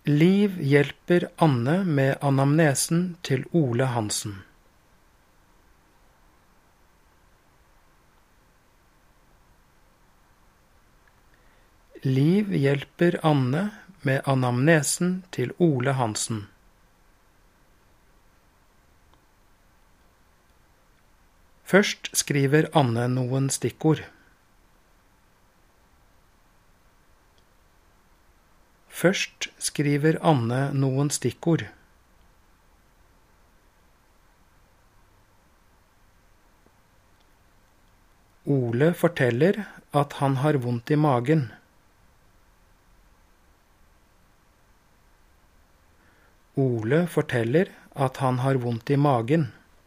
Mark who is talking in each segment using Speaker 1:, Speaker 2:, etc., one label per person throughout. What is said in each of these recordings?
Speaker 1: Liv hjelper Anne med anamnesen til Ole Hansen. Liv hjelper Anne med anamnesen til Ole Hansen. Først skriver Anne noen stikkord. Først skriver Anne noen stikkord. Ole forteller at han har vondt i magen. Ole forteller at han har vondt i magen.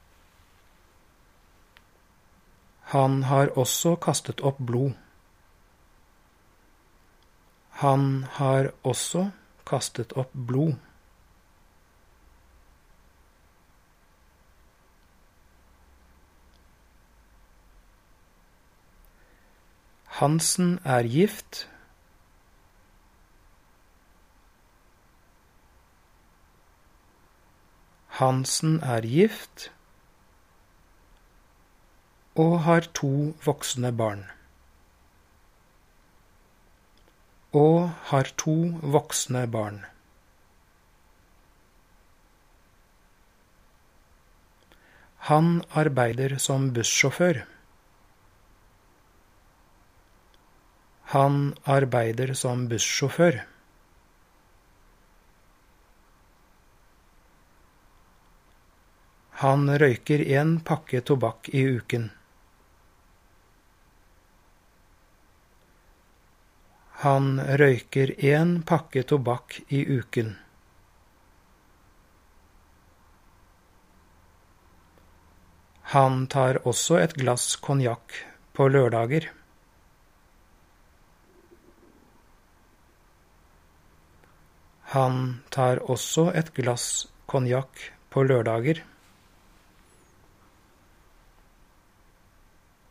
Speaker 1: Han har også kastet opp blod. Han har også kastet opp blod. Hansen er gift. Hansen er gift og har 2 voksne barn. Og har 2 voksne barn. Han arbeider som bussjåfør. Han arbeider som bussjåfør. Han røyker 1 pakke tobakk i uken. Han røyker 1 pakke tobakk i uken. Han tar også et glass konjakk på lørdager. Han tar også et glass konjakk på lørdager.